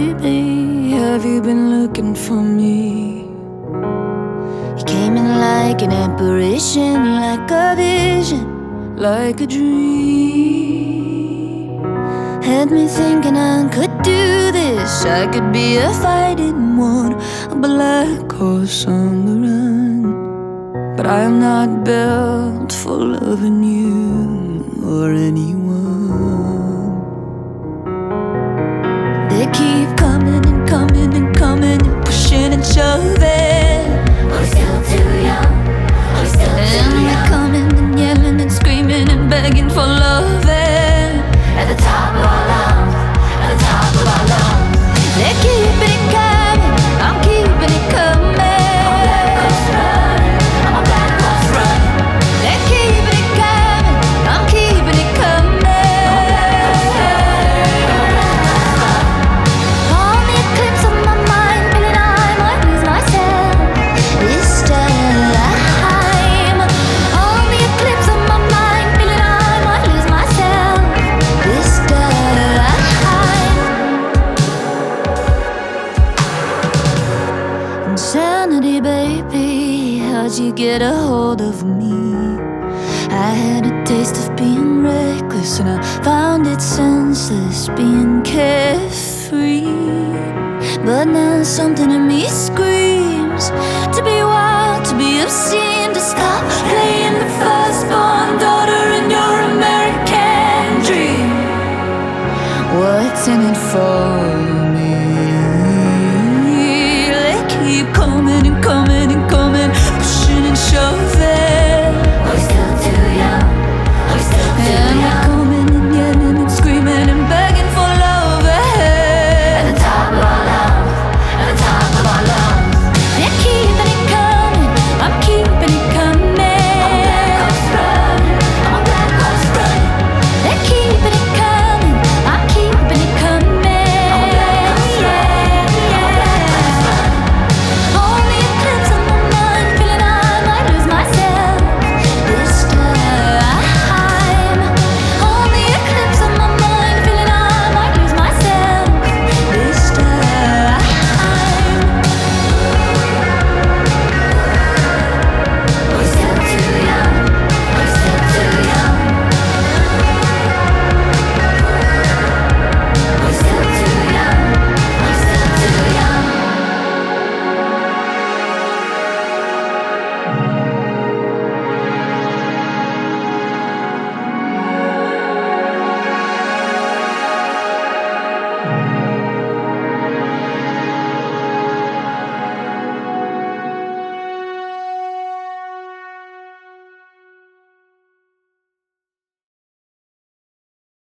baby, have you been looking for me? You came in like an apparition, like a vision, like a dream. Had me thinking I could do this, I could be a fighting one, a black horse on the run. But I am not built for loving you or anyone. They keep coming and coming and coming and pushing and shoving. Are we still too young? Are we still too And young? they're coming and yelling and screaming and begging for loving. At the top of our lungs, at the top of our lungs. They keep it coming, I'm keeping it coming. I'm a black horse running. They keep it coming, I'm keeping it coming. On the eclipse of my mind, feeling I might lose myself this time. On the eclipse of my mind, feeling I might lose myself this time. Insanity, baby, how'd you get a hold of me? I had a taste of being reckless and I found it senseless being carefree. But now something in me screams to be wild, to be obscene, to stop playing the firstborn daughter in your American dream. What's in it for me? They keep coming and coming and coming, pushing and shoving.